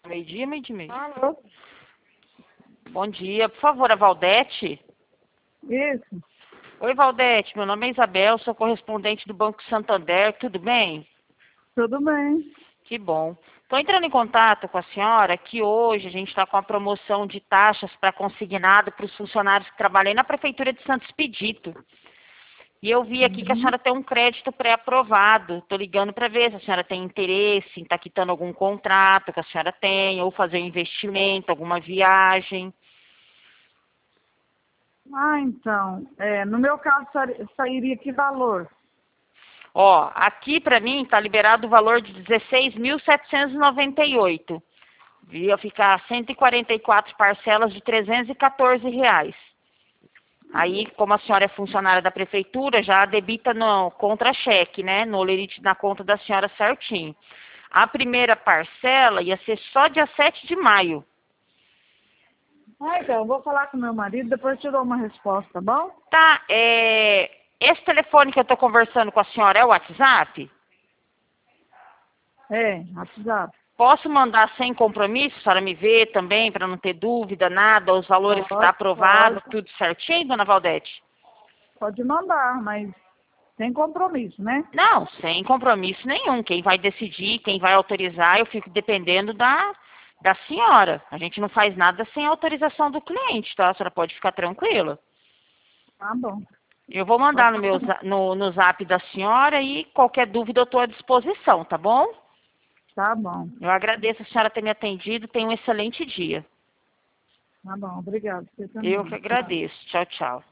Meio-dia, meio-dia e meio. Alô? Bom dia. Por favor, a Valdete? Isso, Oi, Valdete. Meu nome é Isabel, sou correspondente do Banco Santander. Tudo bem? tudo bem. Que bom. Estou entrando em contato com a senhora que hoje a gente está com a promoção de taxas para consignado para os funcionários que trabalham na Prefeitura de Santo Expedito. E eu vi aqui que a senhora tem um crédito pré-aprovado. Estou ligando para ver se a senhora tem interesse em estar quitando algum contrato que a senhora tem, ou fazer um investimento, alguma viagem. Então, no meu caso sairia que valor? Ó, aqui para mim está liberado o valor de 16.798. Ia ficar 144 parcelas de R$ 314. Aí, como a senhora é funcionária da prefeitura, já debita no contra-cheque, né? No lerite na conta da senhora certinho. A primeira parcela ia ser só dia 7 de maio. Então, eu vou falar com meu marido, depois te dou uma resposta, tá bom? Tá, esse telefone que eu estou conversando com a senhora é o WhatsApp? WhatsApp. Posso mandar sem compromisso, a senhora me vê também, para não ter dúvida, nada, os valores que está aprovado, tudo certinho, dona Valdete? Pode mandar, mas sem compromisso, né? Não, sem compromisso nenhum. Quem vai decidir, quem vai autorizar, eu fico dependendo da senhora. A gente não faz nada sem autorização do cliente, tá? A senhora pode ficar tranquila. Tá bom. Eu vou mandar no zap da senhora e qualquer dúvida eu estou à disposição, tá bom? Tá bom. Eu agradeço a senhora ter me atendido. Tenha um excelente dia. Tá bom, obrigado. Você também. Eu que agradeço. Tchau, tchau.